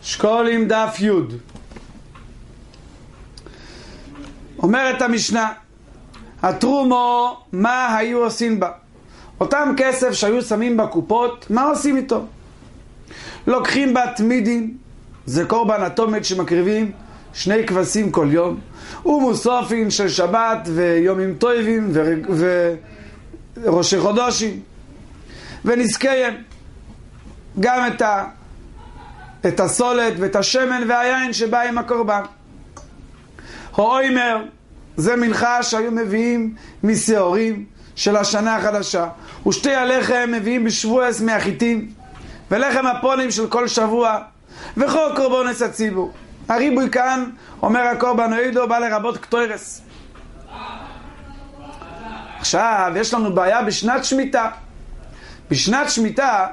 שקולים דף י'. אומרת המשנה, התרומו, מה היו עושים בה? אותם כסף שהיו שמים בקופות, מה עושים איתו? לוקחים בה תמידים, זה קורבן התומת שמקריבים 2 כבשים כל יום, ומוסופין של שבת ויומים טובים וראשי חודשים, ונזכיהם גם את הסולת ואת השמן והיין שבא עם הקורבן. האוימר, זה מנחה שהיו מביאים משעורים של השנה החדשה, ושתי הלחם מביאים בשבועס מהחיטים, ולחם הפונים של כל שבוע, וכל קורבנס הציבור. הריבוי כאן, אומר הקורבן אוידו, בא לרבות קטוירס. עכשיו יש לנו בעיה בשנת שמיטה. בשנת שמיטה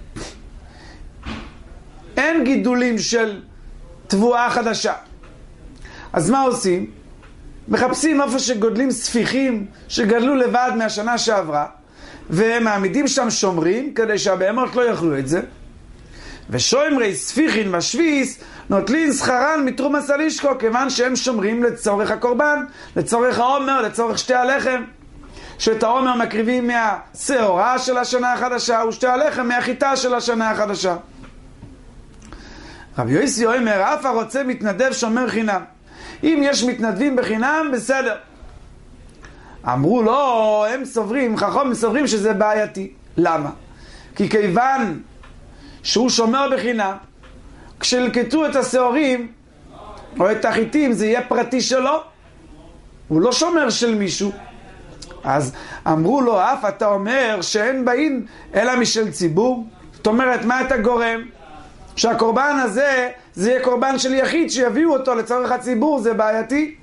אין גידולים של תבואה חדשה. אז מה עושים? מחפשים איפה שגודלים ספיחים שגדלו לבד מהשנה שעברה, והם מעמידים שם שומרים כדי שהבהמות לא יאכלו את זה, ושומרי ספיחין ושביס נוטלין שכרן מתרומס הלישקו, כיוון שהם שומרים לצורך הקורבן, לצורך העומר, לצורך שתי הלחם, שאת העומר מקריבים מהשעורה של השנה החדשה, ושתי הלחם מהחיטה של השנה החדשה. רבי יוסי אומר, אף הרוצה מתנדב שומר חינם. אם יש מתנדבים בחינם, בסדר. אמרו לו, הם סוברים, חכמים סוברים שזה בעייתי. למה? כי כיוון שהוא שומר בחינם, כשלקטו את השעורים או את החיטים, זה יהיה פרטי שלו. הוא לא שומר של מישהו. אז אמרו לו, אף אתה אומר שאין באים אלא משל ציבור? זאת אומרת, מה אתה גורם? שהקורבן הזה זה יהיה קורבן של יחיד, שיביאו אותו לצורך הציבור, זה בעייתי.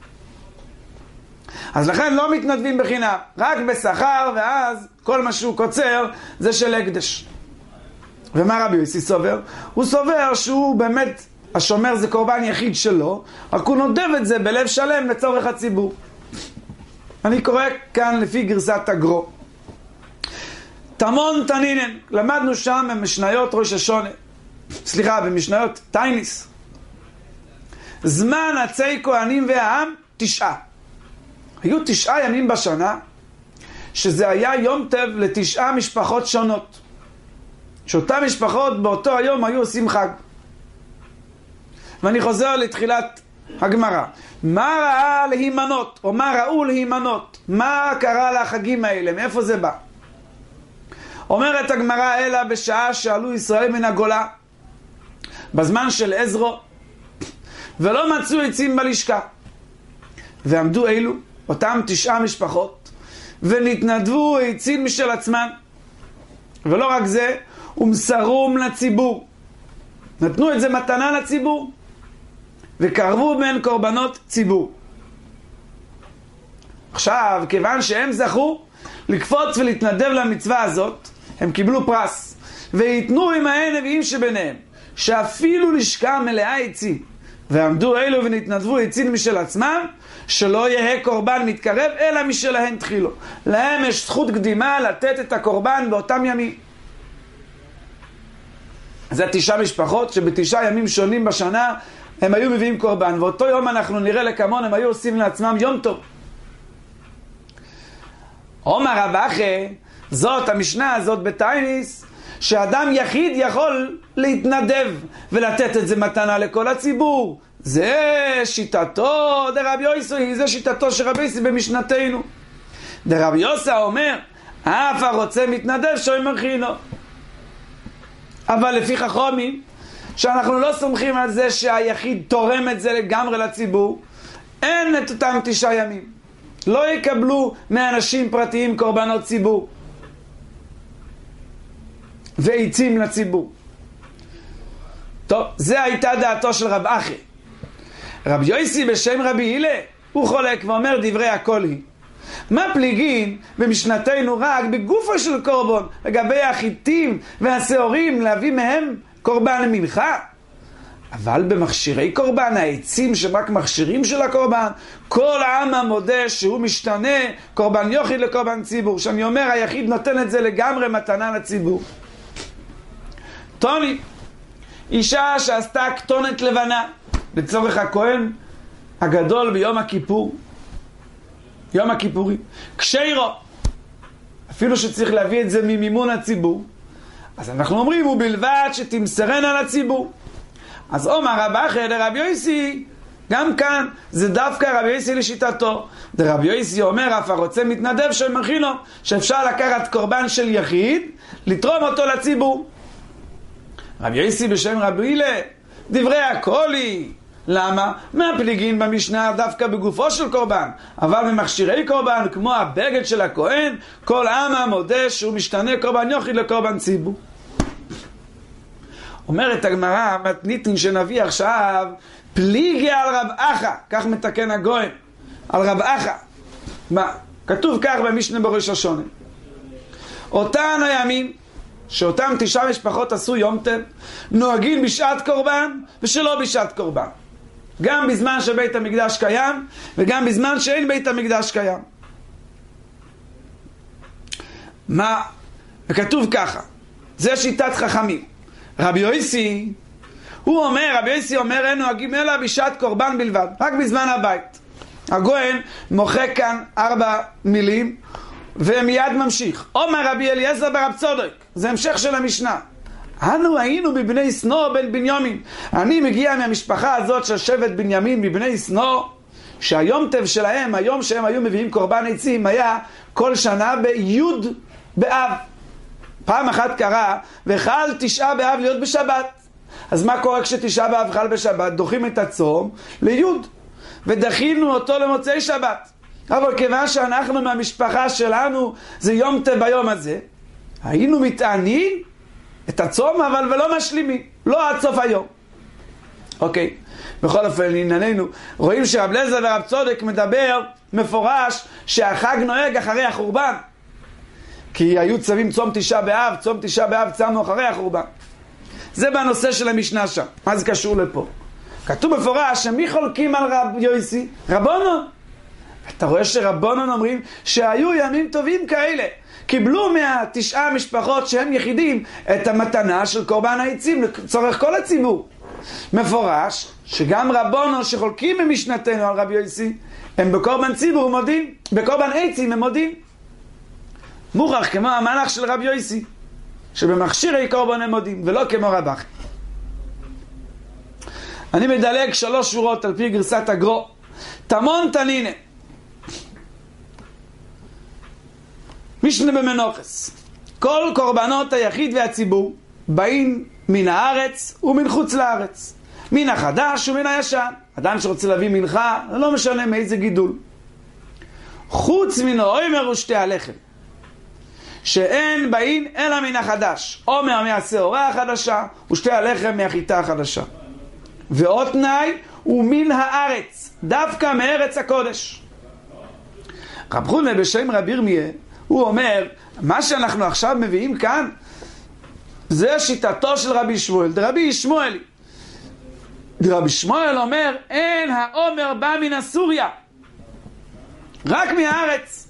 אז לכן לא מתנדבים בחינם, רק בשכר, ואז כל מה שהוא קוצר זה של הקדש. ומה רבי יוסי סובר? הוא סובר שהוא באמת, השומר זה קורבן יחיד שלו, רק הוא נודב את זה בלב שלם לצורך הציבור. אני קורא כאן לפי גרסת הגרו. תמון תנינן, למדנו שם במשניות ראש השונה, במשניות טייניס. זמן עצי כהנים והעם 9. היו 9 ימים בשנה, שזה היה יום טב ל9 משפחות שונות. שאותן משפחות באותו היום היו עושים חג. ואני חוזר לתחילת הגמרא. מה ראה להימנות, או מה ראו להימנות? מה קרה לחגים האלה? מאיפה זה בא? אומרת הגמרא, אלא בשעה שעלו ישראל מן הגולה, בזמן של עזרו, ולא מצאו עצים בלשכה. ועמדו אלו, אותם 9 משפחות, ונתנדבו עצים משל עצמם. ולא רק זה, ומסרום לציבור. נתנו את זה מתנה לציבור, וקרבו בין קורבנות ציבור. עכשיו, כיוון שהם זכו לקפוץ ולהתנדב למצווה הזאת, הם קיבלו פרס, ויתנו עמהם נביאים שביניהם, שאפילו לשכה מלאה עצים, ועמדו אלו ונתנדבו עצים משל עצמם, שלא יהיה קורבן מתקרב אלא משלהם תחילו. להם יש זכות קדימה לתת את הקורבן באותם ימים. זה 9 משפחות שב9 ימים שונים בשנה הם היו מביאים קורבן, ואותו יום אנחנו נראה לכמון הם היו עושים לעצמם יום טוב. אומר רב אחי, זאת המשנה הזאת בטייניס, שאדם יחיד יכול להתנדב ולתת את זה מתנה לכל הציבור. זה שיטתו דרבי יוסי, זה שיטתו של רבי יוסי במשנתנו. דרבי יוסי אומר, אף הרוצה מתנדב שומר חינו. אבל לפי חכמים, שאנחנו לא סומכים על זה שהיחיד תורם את זה לגמרי לציבור, אין את אותם 9 ימים. לא יקבלו מאנשים פרטיים קורבנות ציבור ועצים לציבור. טוב, זה הייתה דעתו של רב אחי. רב יוסי בשם רבי הילה, הוא חולק ואומר דברי הכל היא. מה פליגין במשנתנו רק בגופו של קורבן, לגבי החיטים והשעורים להביא מהם קורבן מנחה? אבל במכשירי קורבן, העצים שרק מכשירים של הקורבן, כל העם המודה שהוא משתנה קורבן יחיד לקורבן ציבור, שאני אומר היחיד נותן את זה לגמרי מתנה לציבור. טוני, אישה שעשתה כתונת לבנה לצורך הכהן הגדול ביום הכיפור, יום הכיפורי, כשיירו, אפילו שצריך להביא את זה ממימון הציבור, אז אנחנו אומרים, ובלבד שתמסרנה לציבור. אז אומר רב אחר לרבי יוסי, גם כאן זה דווקא רבי יוסי לשיטתו. רבי יוסי אומר, אף הרוצה מתנדב של מכינו, שאפשר לקחת קורבן של יחיד, לתרום אותו לציבור. רבי יוסי בשם רבי הילה, דברי הקולי. למה? מהפליגין במשנה דווקא בגופו של קורבן, אבל במכשירי קורבן, כמו הבגד של הכהן, כל עם מודה שהוא משתנה קורבן יחיד לקורבן ציבור. אומרת הגמרא, מתניתין שנביא עכשיו, פליגי על רב אחא, כך מתקן הגויים, על רב אחא. מה? כתוב כך במשנה בראש השונה. אותן הימים, שאותם 9 משפחות עשו יום טוב, נוהגים בשעת קורבן ושלא בשעת קורבן. גם בזמן שבית המקדש קיים, וגם בזמן שאין בית המקדש קיים. מה? וכתוב ככה, זה שיטת חכמים. רבי יוסי, רבי יוסי אומר, אין נוהגים אלא בשעת קורבן בלבד, רק בזמן הבית. הגויין מוחק כאן 4 מילים, ומיד ממשיך. אומר רבי אליעזר ברב צודק, זה המשך של המשנה. אנו היינו בבני סנור בן בנימין. אני מגיע מהמשפחה הזאת של שבט בנימין בבני סנור, שהיום טב שלהם, היום שהם היו מביאים קורבן עצים, היה כל שנה ביוד באב. פעם אחת קרה, וחל 9 באב להיות בשבת. אז מה קורה כש9 באב חל בשבת? דוחים את הצום ליוד, ודחינו אותו למוצאי שבת. אבל כיוון שאנחנו מהמשפחה שלנו, זה יום טב ביום הזה, היינו מתענים את הצום, אבל ולא משלימים, לא עד סוף היום. אוקיי, בכל אופן, לענייננו, רואים שרב אליעזר ורב צודק מדבר מפורש שהחג נוהג אחרי החורבן. כי היו צווים צום 9 באב, צום 9 באב צמנו אחרי החורבן. זה בנושא של המשנה שם. מה זה קשור לפה? כתוב מפורש שמי חולקים על רב יוסי? רבונון. אתה רואה שרבונון אומרים שהיו ימים טובים כאלה. קיבלו 9 משפחות שהם יחידים את המתנה של קורבן העצים לצורך כל הציבור. מפורש שגם רבונון שחולקים ממשנתנו על רב יוסי, הם בקורבן ציבור מודים, בקורבן עצים הם מודים. מוכח כמו המהלך של רב יוסי, שבמכשירי קורבן הם מודים, ולא כמו רב אחי. אני מדלג 3 שורות על פי גרסת הגרו. תמון תנינה. משנה במנוחס. כל קורבנות היחיד והציבור באים מן הארץ ומן חוץ לארץ. מן החדש ומן הישן. אדם שרוצה להביא מנחה, לא משנה מאיזה גידול. חוץ מן האומר ושתי הלחם. שאין באים אלא מן החדש. עומר מהשעורה החדשה ושתי הלחם מהחיטה החדשה. ועוד תנאי הוא מן הארץ, דווקא מארץ הקודש. רב חונה בשם רב ירמיה, הוא אומר, מה שאנחנו עכשיו מביאים כאן, זה שיטתו של רבי שמואל, רבי שמואל. רבי שמואל אומר, אין העומר בא מן הסוריה, רק מהארץ.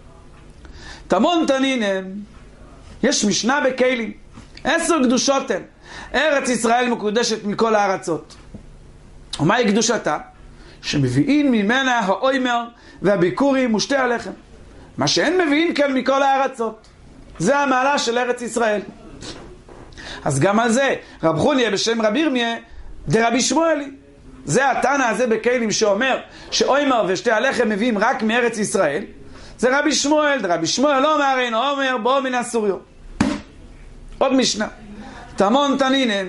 תמון תנינן, יש משנה בכלים, 10 קדושות הן. ארץ ישראל מקודשת מכל הארצות. ומהי קדושתה? שמביאים ממנה האומר והביקורים ושתי הלחם. מה שאין מביאים כאן מכל הארצות. זה המעלה של ארץ ישראל. אז גם על זה, רב חוניה בשם רב ירמיה, דרבי שמואלי. זה התנא הזה בכלים שאומר שאומר ושתי הלחם מביאים רק מארץ ישראל. זה רבי שמואל, רבי שמואל לא מארינו, אומר בוא מן הסוריו. עוד משנה. תמון תנינן.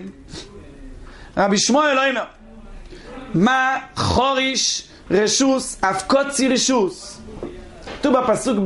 רבי שמואל לא אומר. מה חוריש רשוס אף קוצי רשוס. כתוב בפסוק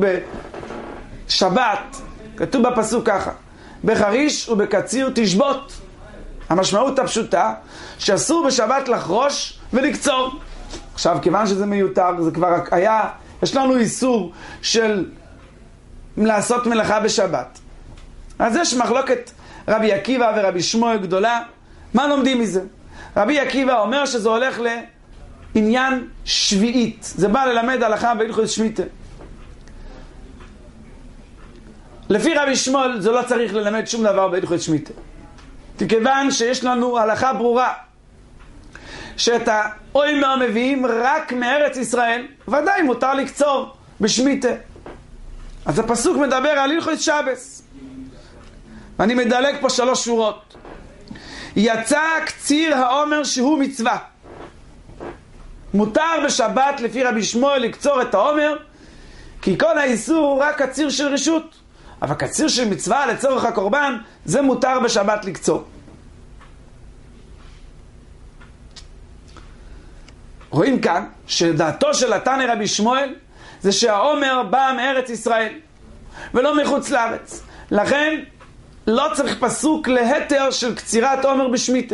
בשבת, כתוב בפסוק ככה, בחריש ובקציר תשבות. המשמעות הפשוטה שאסור בשבת לחרוש ולקצור. עכשיו כיוון שזה מיותר, זה כבר היה, יש לנו איסור של לעשות מלאכה בשבת. אז יש מחלוקת רבי עקיבא ורבי שמואל גדולה. מה לומדים מזה? רבי עקיבא אומר שזה הולך לעניין שביעית. זה בא ללמד הלכה בהלכות שמיטה. לפי רבי שמואל זה לא צריך ללמד שום דבר בהלכות שמיטה. כיוון שיש לנו הלכה ברורה שאת האוימר מביאים רק מארץ ישראל, ודאי מותר לקצור בשמיטה. אז הפסוק מדבר על הלכות שבס, ואני מדלג פה 3 שורות. יצא קציר העומר שהוא מצווה. מותר בשבת לפי רבי שמואל לקצור את העומר, כי כל האיסור הוא רק קציר של רשות, אבל קציר של מצווה לצורך הקורבן זה מותר בשבת לקצור. רואים כאן שדעתו של התנא רבי שמואל זה שהעומר בא מארץ ישראל ולא מחוץ לארץ, לכן לא צריך פסוק להתר של קצירת עומר בשמיטה.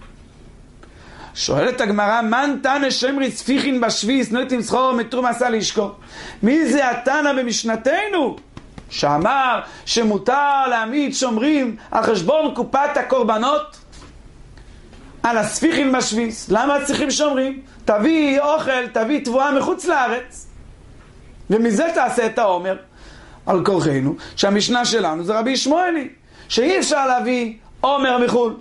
שואלת הגמרא, מן תנא שמרי ספיחין בשביס נויטים סחור מתרומסה לשקו? מי זה התנא במשנתנו שאמר שמותר להעמיד שומרים על חשבון קופת הקורבנות על הספיחין בשביס? למה צריכים שומרים? תביא אוכל, תביא תבואה מחוץ לארץ ומזה תעשה את העומר. על כורחנו שהמשנה שלנו זה רבי שמואלי שאי אפשר להביא עומר מחול.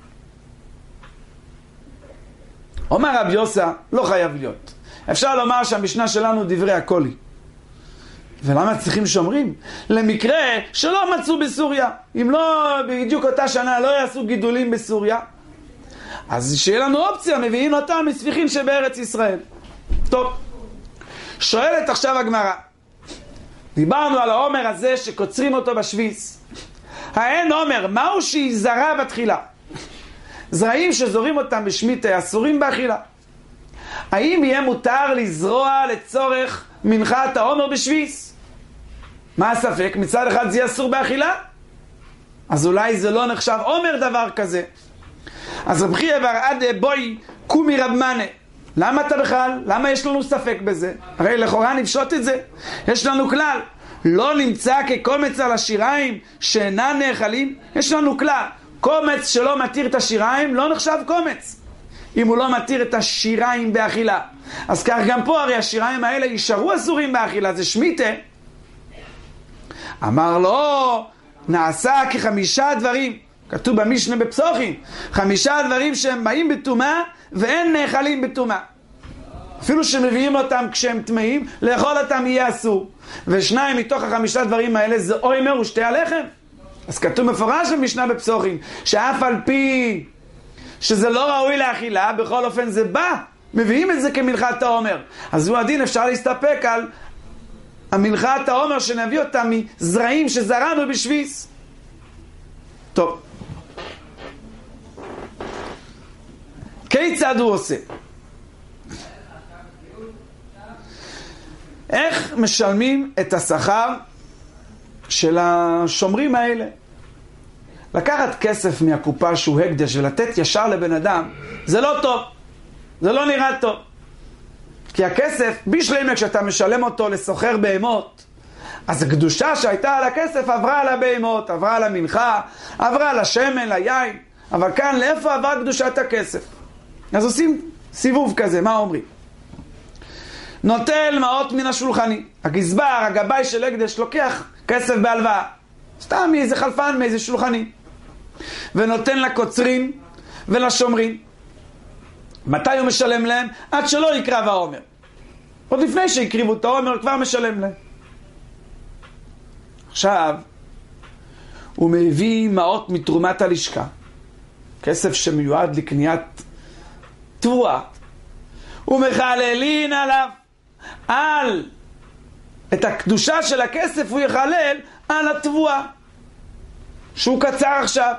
אומר רבי יוסה, לא חייב להיות. אפשר לומר שהמשנה שלנו דברי הקולי. ולמה צריכים שומרים? למקרה שלא מצאו בסוריה. אם לא בדיוק אותה שנה לא יעשו גידולים בסוריה, אז שיהיה לנו אופציה, מביאים אותם מספיחין שבארץ ישראל. טוב, שואלת עכשיו הגמרא, דיברנו על העומר הזה שקוצרים אותו בשביס. האין עומר, מהו שיזרה בתחילה? זרעים שזורים אותם בשמיטה אסורים באכילה. האם יהיה מותר לזרוע לצורך מנחת העומר בשביס? מה הספק? מצד אחד זה אסור באכילה, אז אולי זה לא נחשב עומר דבר כזה. אז רב חייא בר עדה בוי קומי רב מנה, למה אתה בכלל? למה יש לנו ספק בזה? הרי לכאורה נפשוט את זה. יש לנו כלל, לא נמצא כקומץ על השיריים שאינן נאכלים. יש לנו כלל, קומץ שלא מתיר את השיריים לא נחשב קומץ אם הוא לא מתיר את השיריים באכילה. אז כך גם פה, הרי השיריים האלה יישארו אסורים באכילה, זה שמיטה. אמר לו, נעשה כ5 דברים, כתוב במשנה בפסוחים, 5 דברים שהם באים בטומאה ואין נאכלים בטומאה. אפילו שמביאים אותם כשהם טמאים, לאכול אותם יהיה אסור. ו2 מתוך 5 דברים האלה זה אוימר ושתי הלחם. אז כתוב מפורש במשנה בפסוחים שאף על פי שזה לא ראוי לאכילה, בכל אופן זה בא, מביאים את זה כמנחת העומר. אז הוא הדין, אפשר להסתפק על המנחת העומר שנביא אותה מזרעים שזרענו בשביס. טוב, כיצד הוא עושה? איך משלמים את השכר של השומרים האלה? לקחת כסף מהקופה שהוא הקדש ולתת ישר לבן אדם, זה לא טוב, זה לא נראה טוב. כי הכסף, בשלמה כשאתה משלם אותו לסוחר בהמות, אז הקדושה שהייתה על הכסף עברה על הבהמות, עברה על המנחה, עברה על השמן, ליין. אבל כאן, לאיפה עברה קדושת הכסף? אז עושים סיבוב כזה, מה אומרים? נוטל מעות מן השולחני. הגזבר, הגבאי של הקדש, לוקח כסף בהלוואה. סתם מאיזה חלפן, מאיזה שולחני. ונותן לקוצרים ולשומרים. מתי הוא משלם להם? עד שלא יקרב העומר. עוד לפני שיקריבו את העומר כבר משלם להם. עכשיו הוא מביא מעות מתרומת הלשכה, כסף שמיועד לקניית תבואה. ומחללין עליו, על את הקדושה של הכסף הוא יחלל על התבואה שהוא קצר עכשיו.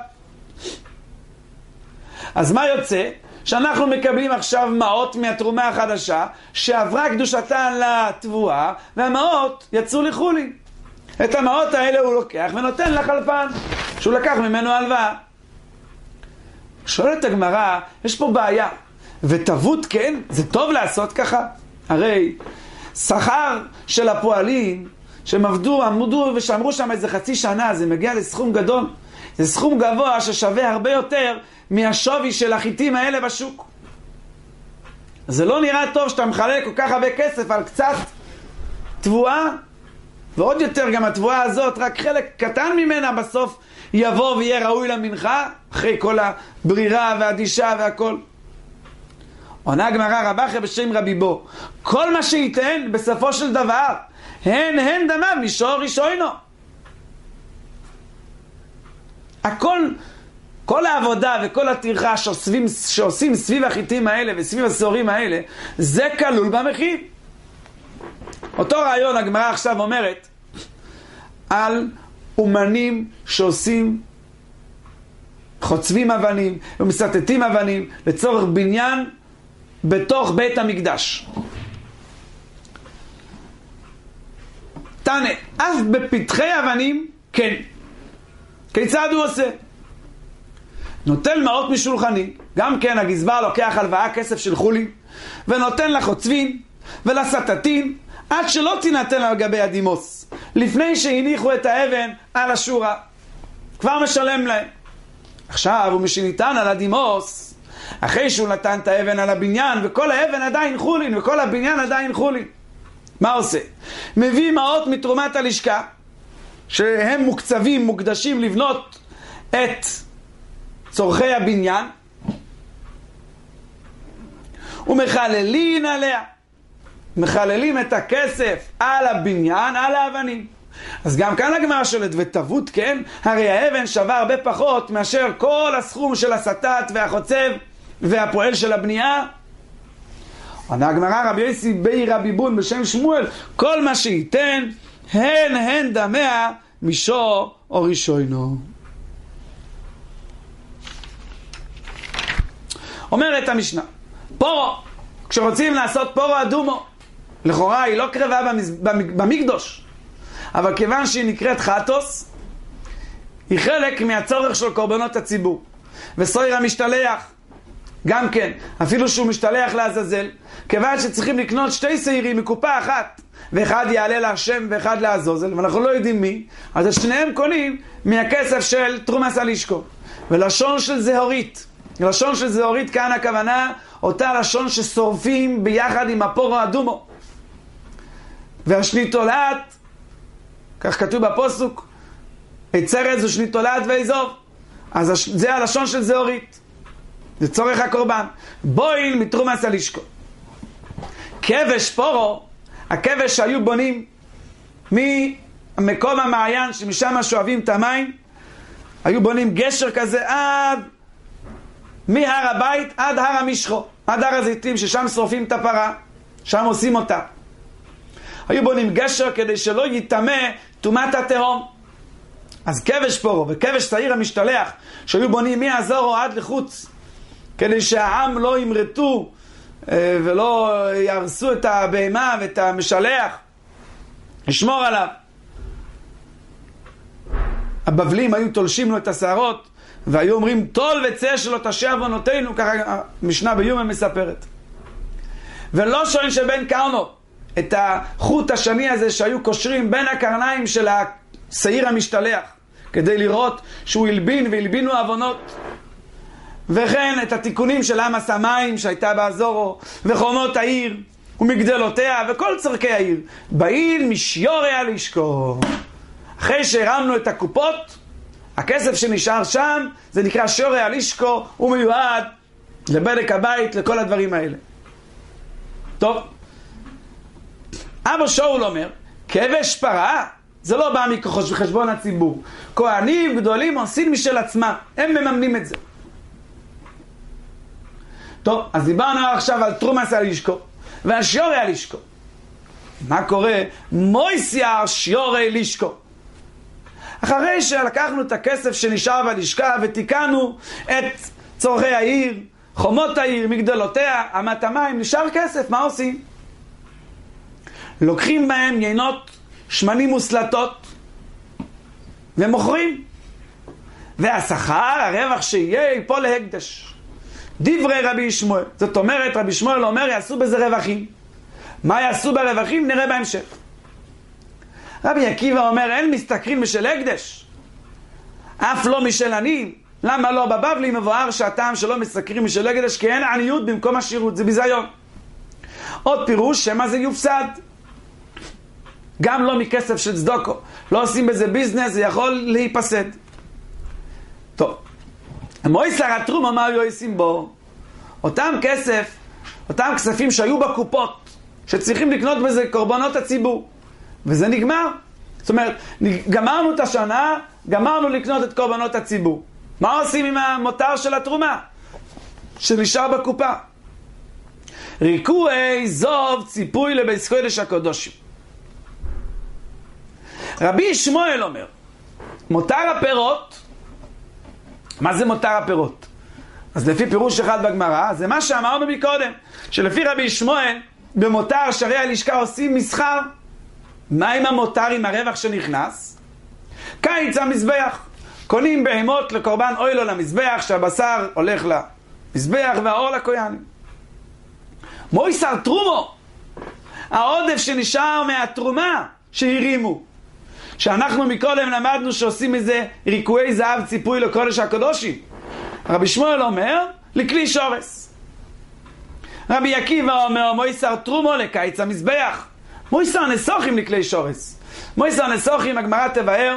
אז מה יוצא? שאנחנו מקבלים עכשיו מעות מהתרומה החדשה שעברה קדושתה לתבואה, והמעות יצאו לחולי. את המעות האלה הוא לוקח ונותן לחלפן שהוא לקח ממנו הלוואה. שואלת הגמרא, יש פה בעיה, ותבות כן? זה טוב לעשות ככה? הרי שכר של הפועלים שהם עמדו ושמרו שם איזה חצי שנה, זה מגיע לסכום גדול, זה סכום גבוה ששווה הרבה יותר מהשווי של החיטים האלה בשוק. זה לא נראה טוב שאתה מחלק כל כך הרבה כסף על קצת תבואה, ועוד יותר גם התבואה הזאת, רק חלק קטן ממנה בסוף יבוא ויהיה ראוי למנחה, אחרי כל הברירה והדישה והכל. עונה הגמרא רב אחי בשם רבי בו, כל מה שייתן בסופו של דבר, הן דמיו מישור ראשונו. הכל, כל העבודה וכל הטרחה שעושים סביב החיטים האלה וסביב הסוהרים האלה, זה כלול במחיר. אותו רעיון הגמרא עכשיו אומרת על אומנים שעושים, חוצבים אבנים ומסתתים אבנים לצורך בניין בתוך בית המקדש. תענה, אף בפתחי אבנים, כן. כיצד הוא עושה? נוטל מעות משולחני, גם כן הגזבר לוקח הלוואה כסף של חולין, ונותן לחוצבים ולסתתים, עד שלא תינתן על גבי הדימוס, לפני שהניחו את האבן על השורה. כבר משלם להם. עכשיו הוא משניתן על הדימוס, אחרי שהוא נתן את האבן על הבניין, וכל האבן עדיין חולין, וכל הבניין עדיין חולין. מה עושה? מביא מעות מתרומת הלשכה, שהם מוקצבים, מוקדשים לבנות את צורכי הבניין, ומחללים עליה. מחללים את הכסף על הבניין, על האבנים. אז גם כאן הגמרא שואלת, ותבוט כן? הרי האבן שווה הרבה פחות מאשר כל הסכום של הסתת והחוצב והפועל של הבנייה. עונה הגמרא רבי יוסי בי רבי בון בשם שמואל, כל מה שייתן הן דמיה מישור או ראשונו. אומרת המשנה, פורו, כשרוצים לעשות פורו אדומו, לכאורה היא לא קרבה במקדוש, אבל כיוון שהיא נקראת חטוס, היא חלק מהצורך של קורבנות הציבור. וסויר המשתלח, גם כן, אפילו שהוא משתלח לעזאזל, כיוון שצריכים לקנות שתי שעירים מקופה אחת, ואחד יעלה להשם ואחד לעזאזל, ואנחנו לא יודעים מי, אז שניהם קונים מהכסף של תרומס הלישקו. ולשון של זהורית, לשון של זהורית כאן הכוונה, אותה לשון ששורפים ביחד עם הפורו אדומו. והשניתולת, כך כתוב בפוסוק, עצרת ושניתולת ואזוב. אז זה הלשון של זהורית. זה צורך הקורבן. בויל מתרומס הלישקו. כבש פורו, הכבש שהיו בונים ממקום המעיין שמשם שואבים את המים, היו בונים גשר כזה עד מהר הבית עד הר המשחו, עד הר הזיתים, ששם שורפים את הפרה, שם עושים אותה. היו בונים גשר כדי שלא יטמא טומאת התהום. אז כבש פורו וכבש שעיר המשתלח שהיו בונים מהזורו עד לחוץ, כדי שהעם לא ימרטו ולא ירסו את הבהמה ואת המשלח, לשמור עליו. הבבלים היו תולשים לו את השערות והיו אומרים תול וצא שלא תשע עוונותינו, ככה המשנה ביומא מספרת. ולא שואלים שבין קרנו, את החוט השני הזה שהיו קושרים בין הקרניים של השעיר המשתלח, כדי לראות שהוא הלבין והלבינו עוונות. וכן את התיקונים של עם הסמיים שהייתה באזורו, וחומות העיר ומגדלותיה וכל צורכי העיר, בעיל משיורי הלישקו. אחרי שהרמנו את הקופות, הכסף שנשאר שם זה נקרא שיורי הלישקו, הוא מיועד לבדק הבית, לכל הדברים האלה. טוב, אבו שאול אומר, כבש פרה זה לא בא מחשבון הציבור. כהנים גדולים עושים משל עצמם, הם מממנים את זה. טוב, אז דיברנו עכשיו על תרומס הלישקו ועל שיורי הלישקו. מה קורה? מויסיה שיורי לישקו. אחרי שלקחנו את הכסף שנשאר בלשכה ותיקנו את צורכי העיר, חומות העיר, מגדלותיה, אמת המים, נשאר כסף, מה עושים? לוקחים בהם יינות, שמנים וסלטות ומוכרים. והשכר, הרווח שיהיה, ייפול להקדש. דברי רבי שמואל, זאת אומרת, רבי שמואל אומר, יעשו בזה רווחים. מה יעשו ברווחים? נראה בהמשך. רבי עקיבא אומר, אין מסתכרים משל הקדש, אף לא משל עניים. למה לא? בבבלי מבואר שהטעם שלא מסתכרים משל הקדש, כי אין עניות במקום השירות, זה ביזיון. עוד פירוש, שמה זה יופסד. גם לא מכסף של צדוקו, לא עושים בזה ביזנס, זה יכול להיפסד. מויסר התרומה, מה היו עושים בו? אותם כספים שהיו בקופות, שצריכים לקנות בזה קורבנות הציבור. וזה נגמר. זאת אומרת, גמרנו את השנה, גמרנו לקנות את קורבנות הציבור. מה עושים עם המותר של התרומה? שנשאר בקופה. ריקורי זוב ציפוי לבית קודש הקודשים. רבי שמואל אומר, מותר הפירות, מה זה מותר הפירות? אז לפי פירוש אחד בגמרא, זה מה שאמרנו מקודם, שלפי רבי שמואל, במותר שרי הלשכה עושים מסחר. מה עם המותר עם הרווח שנכנס? קיץ המזבח. קונים בהמות לקורבן אוילו למזבח, שהבשר הולך למזבח והאור לכהנים. מויסר תרומו, העודף שנשאר מהתרומה שהרימו. שאנחנו מקודם למדנו שעושים מזה ריקועי זהב ציפוי לקודש הקודשים. רבי שמואל אומר, לכלי שורס. רבי עקיבא אומר, מויסר תרומו לקיץ המזבח. מויסר נסוכים לכלי שורס. מויסר נסוכים, הגמרא תבאר,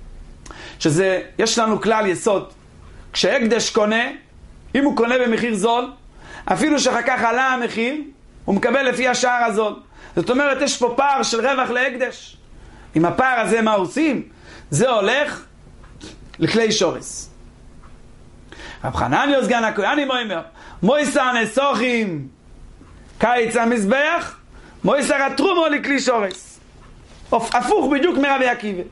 שזה, יש לנו כלל יסוד. כשהקדש קונה, אם הוא קונה במחיר זול, אפילו שאחר כך עלה המחיר, הוא מקבל לפי השער הזול. זאת אומרת, יש פה פער של רווח להקדש. עם הפער הזה מה עושים? זה הולך לכלי שורס. רב חנניה סגן הכהנים אומר, מויסר נסוכים קיץ המזבח, מויסר התרומו לכלי שורס. הפוך בדיוק מרבי עקיבא.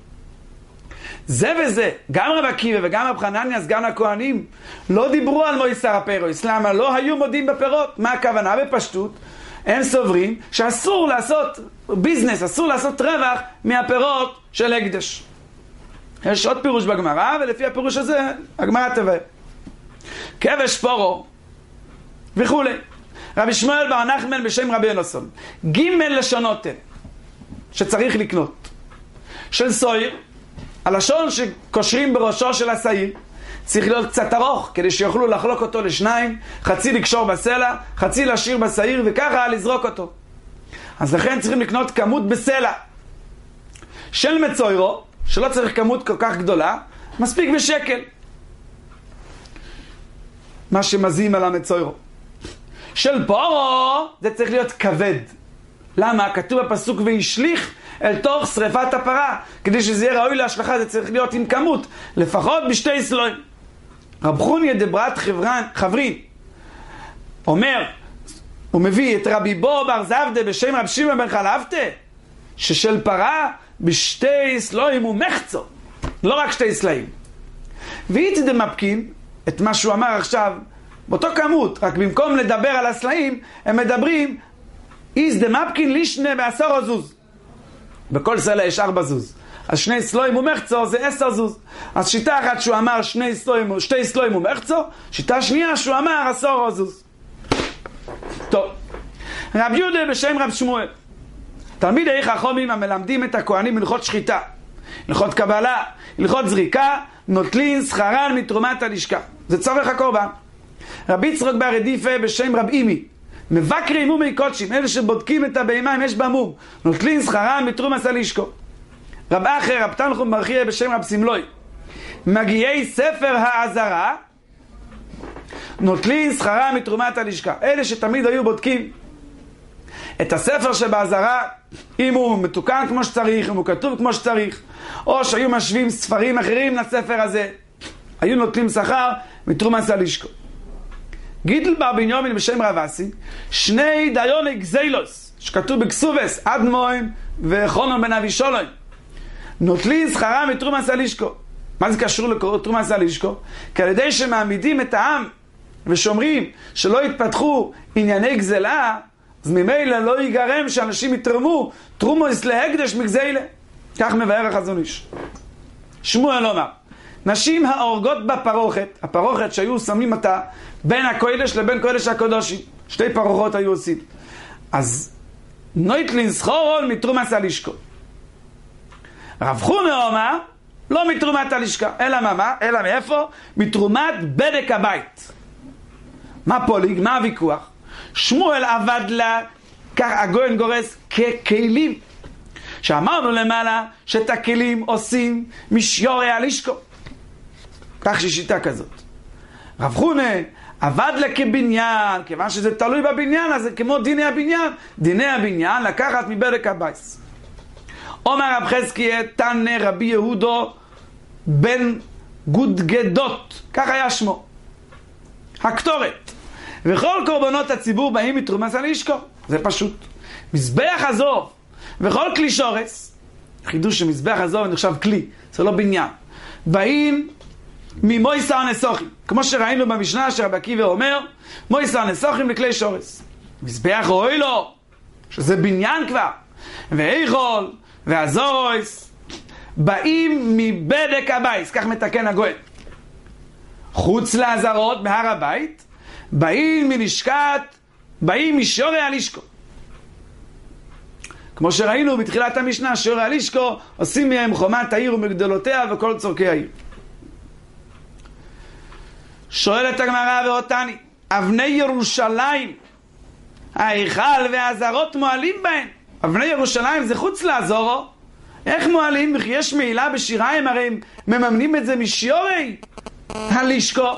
זה וזה, גם רב עקיבא וגם רב חנניה סגן הכהנים לא דיברו על מויסר הפירוס. למה? לא היו מודים בפירות. מה הכוונה? בפשטות הם סוברים שאסור לעשות ביזנס, אסור לעשות רווח מהפירות של הקדש. יש עוד פירוש בגמרא, ולפי הפירוש הזה הגמרא תבאר כבש פורו וכו'. רבי שמואל בר נחמן בשם רבי אלעזר, ג' לשונותן שצריך לקנות של סויר, הלשון שקושרים בראשו של השעיר צריך להיות קצת ארוך, כדי שיוכלו לחלוק אותו לשניים, חצי לקשור בסלע, חצי להשאיר בשעיר, וככה לזרוק אותו. אז לכן צריכים לקנות כמות בסלע. של מצוירו, שלא צריך כמות כל כך גדולה, מספיק בשקל. מה שמזים על המצוירו. של פורו, זה צריך להיות כבד. למה? כתוב בפסוק וישליך אל תוך שריפת הפרה. כדי שזה יהיה ראוי להשלכה, זה צריך להיות עם כמות, לפחות בשתי סלויים. רב חוניה דברת חברין אומר, הוא מביא את רבי בו בר זבדה בשם רב שמעון בן חלפתא, ששל פרה בשתי סלויים הוא מחצו, לא רק שתי סלעים. ואיתי דמפקים את מה שהוא אמר עכשיו באותו כמות, רק במקום לדבר על הסלעים הם מדברים איז דמפקין לישנה ב10 זוז. בכל סלע יש 4 זוז, אז 2 סלויים ומחצו זה 10 זוז. אז שיטה אחת שהוא אמר 2 סלויים ומחצו, שיטה שנייה שהוא אמר 10 זוז. טוב, רב יהודה בשם רב שמואל, תלמידי חכמים המלמדים את הכהנים הלכות שחיטה, הלכות קבלה, הלכות זריקה, נוטלין שכרן מתרומת הלשכה, זה צורך הקורבן. רבי יצחק בר רדיפה בשם רב אימי, מבקרים מומי קודשים, אלה שבודקים את הבהמה אם יש בה מום, נוטלין שכרן מתרומת הלשכה. רב אחר, רב תנחום בר חייא בשם רב סמלוי, מגיעי ספר העזרה, נוטלין שכרן מתרומת הלשכה. אלה שתמיד היו בודקים את הספר שבעזרה, אם הוא מתוקן כמו שצריך, אם הוא כתוב כמו שצריך, או שהיו משווים ספרים אחרים לספר הזה, היו נוטלים שכר מתרומת הלשכה. גידל בר בנימין בשם רב אסי, 2 דיוני גזילוס, שכתוב בכסובס, אדמוין וחונן בן אבי שולוין, נוטלין שכרן מתרומת הלשכה. מה זה קשור לתרומת הלשכה? כי על ידי שמעמידים את העם ושומרים שלא יתפתחו ענייני גזלה, אז ממילא לא ייגרם שאנשים יתרמו תרומוס להקדש מגזלה. כך מבאר החזון איש. שמואל אומר, נשים האורגות בפרוכת, הפרוכת שהיו שמים אותה בין הקודש לבין קודש הקודשים, 2 פרוחות היו עושים, אז נוטלין שכרן מתרומת הלשכה. רב חוניה אומר, לא מתרומת הלשכה, אלא מה? אלא מאיפה? מתרומת בדק הבית. מה פוליג? מה הוויכוח? שמואל עבד לה, כך הגויין גורס, ככלים. שאמרנו למעלה שאת הכלים עושים משיורי הלשכה. כך שיטה כזאת. רב חונה עבד לכבניין, כיוון שזה תלוי בבניין, אז זה כמו דיני הבניין. דיני הבניין לקחת מבדק הבייס. אומר רב חזקיה, תנא רבי יהודו בן גודגדות, כך היה שמו, הקטורת. וכל קורבנות הציבור באים מתרומס על אישקו. זה פשוט. מזבח הזוב וכל כלי שורס, חידוש שמזבח הזוב נחשב כלי, זה לא בניין, באים ממויסר נסוכים, כמו שראינו במשנה שרבי עקיבא אומר, מויסר נסוכים לכלי שורס. מזבח רואי לו, שזה בניין כבר, ואיכול והזורויס באים מבדק הבייס, כך מתקן הגואל. חוץ לעזרות בהר הבית באים מלשכת, באים משורי הלישקו, כמו שראינו בתחילת המשנה. שורי הלישקו עושים מהם חומת העיר ומגדלותיה וכל צורכי העיר. שואלת הגמרא ואותני, אבני ירושלים ההיכל והעזרות מועלים בהן. אבני ירושלים זה חוץ לעזורו, איך מועלים? וכי יש מעילה בשיריים, הרי הם מממנים את זה משיורי הלישקו.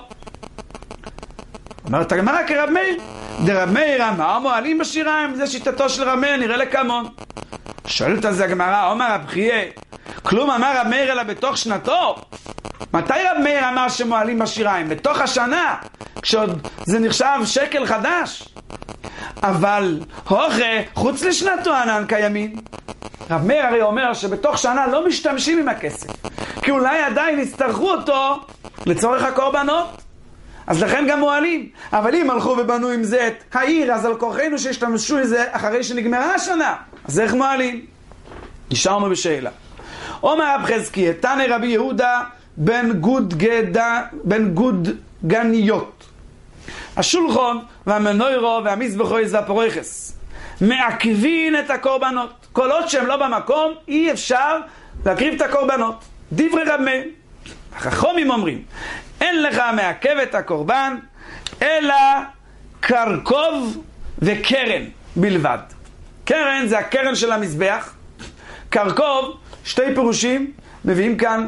אומרת הגמרא כרב מאיר, דרב מאיר אמר מועלים בשיריים, זה שיטתו של רב מאיר, נראה לכמון. שואלת על זה הגמרא, אומר רב חייה, כלום אמר רב מאיר אלא בתוך שנתו? מתי רב מאיר אמר שמועלים בשיריים? בתוך השנה, כשעוד זה נחשב שקל חדש. אבל הוכה חוץ לשנתו ענן קיימים. רב מאיר הרי אומר שבתוך שנה לא משתמשים עם הכסף, כי אולי עדיין יצטרכו אותו לצורך הקורבנות, אז לכן גם מועלים. אבל אם הלכו ובנו עם זה את העיר, אז על כוחנו שהשתמשו עם זה אחרי שנגמרה השנה, אז איך מועלים? נשארנו בשאלה. אומר רב חזקיה, תנא רבי יהודה בן גודגניות, השולחן והמנוירו והמזבחויס והפרויכס מעכבין את הקורבנות. כל עוד שהם לא במקום, אי אפשר להקריב את הקורבנות. דברי רב מאיר. החכמים אומרים, אין לך מעכב את הקורבן אלא קרקוב וקרן בלבד. קרן זה הקרן של המזבח, קרקוב שתי פירושים מביאים כאן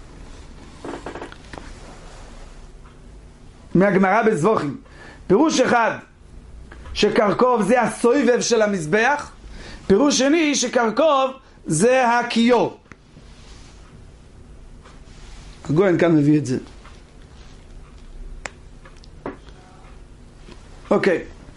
מהגמרא בזבוחים. פירוש אחד שקרקוב זה הסויבב של המזבח, פירוש שני שקרקוב זה הכיור. הגויין כאן מביא את זה. אוקיי,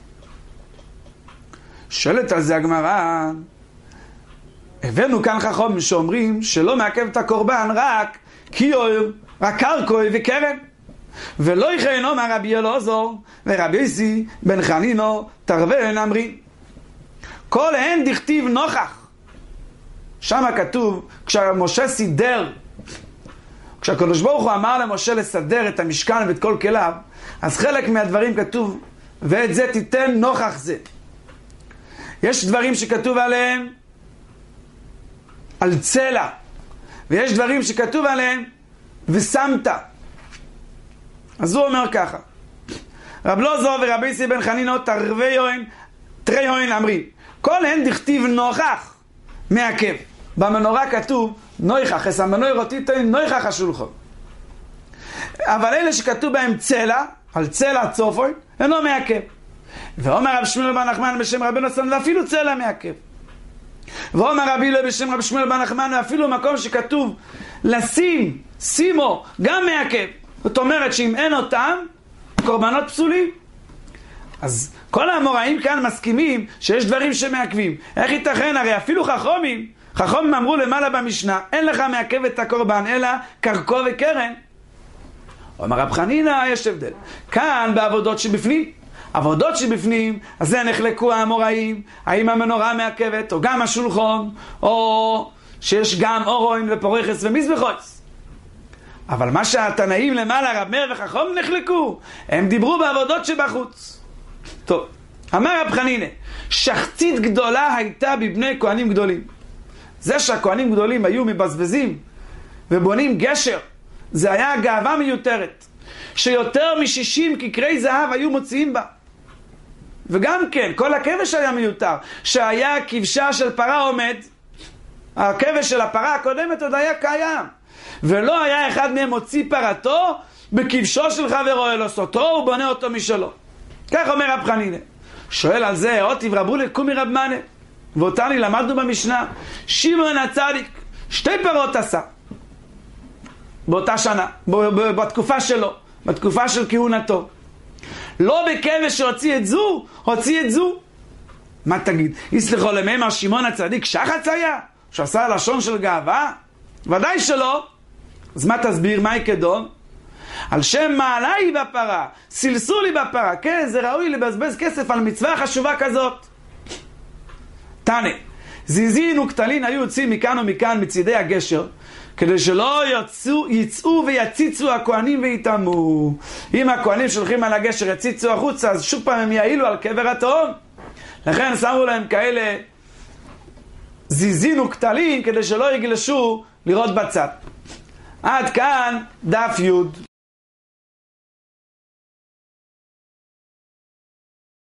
שואלת על זה הגמרא, הבאנו כאן חכמים שאומרים שלא מעכב את הקורבן רק כיור, רק קרקוי וקרן, ולא יכהנו אמר רבי אלעזר ורבי יוסי בן חנינו תרבן אמרי, כל הן דכתיב נוכח. שם כתוב, כשמשה סידר, כשהקדוש ברוך הוא אמר למשה לסדר את המשכן ואת כל כליו, אז חלק מהדברים כתוב ואת זה תיתן נוכח זה. יש דברים שכתוב עליהם על צלע, ויש דברים שכתוב עליהם ושמת. אז הוא אומר ככה, רב אלעזר ורבי יוסי בן חנינו תרי הוין אמרי, כל הן דכתיב נוכח מעכב. במנורה כתוב נויכח, אס המנורה תיתן נויכח השולחן. אבל אלה שכתוב בהם צלע, על צלע צופוי, אינו מעכב. ואומר רב שמואל בר נחמן בשם רבנו סון, ואפילו צלע מעכב. ואומר רבי הלל בשם רב שמואל בר נחמן, ואפילו מקום שכתוב לשים, שימו, גם מעכב. זאת אומרת שאם אין אותם, קורבנות פסולים. אז כל האמוראים כאן מסכימים שיש דברים שמעכבים. איך ייתכן? הרי אפילו חכמים אמרו למעלה במשנה, אין לך מעכב את הקורבן, אלא קרקו וקרן. אומר רב חנינא, יש הבדל. כאן בעבודות שבפנים. עבודות שבפנים, אז זה נחלקו האמוראים, האם המנורה מעכבת, או גם השולחן, או שיש גם אורוין ופורחס ומזבחויס. אבל מה שהתנאים למעלה, רב מאיר וחכמים נחלקו, הם דיברו בעבודות שבחוץ. טוב, אמר רב חנינא, שחצית גדולה הייתה בבני כהנים גדולים. זה שהכהנים גדולים היו מבזבזים ובונים גשר, זה היה גאווה מיותרת, שיותר מ-60 כקרי זהב היו מוציאים בה. וגם כן, כל הכבש היה מיותר, שהיה כבשה של פרה עומד, הכבש של הפרה הקודמת עוד היה קיים, ולא היה אחד מהם מוציא פרתו בכבשו של חברו אלו סותו, הוא בונה אותו משלו. כך אומר רב חנינא. שואל על זה, אותי ורבו לקומי רב מנה. ואותני למדנו במשנה, שמעון הצדיק, 2 פרות עשה. באותה שנה, בתקופה שלו, בתקופה של כהונתו. לא בכבש שהוציא את זו, הוציא את זו. מה תגיד? יסלחו למאמר שמעון הצדיק שחץ היה? שעשה לשון של גאווה? ודאי שלא. אז מה תסביר? מה יקדום? על שם מעלה היא בפרה, סלסו לי בפרה. כן, זה ראוי לבזבז כסף על מצווה חשובה כזאת. תנא, זיזין וכתלין היו יוצאים מכאן ומכאן מצידי הגשר, כדי שלא יצאו ויציצו הכהנים ויתאמו. אם הכהנים שולחים על הגשר יציצו החוצה, אז שוב פעם הם יעילו על קבר התהום. לכן שמו להם כאלה זיזין וכתלין, כדי שלא יגלשו לראות בצד. עד כאן דף י'.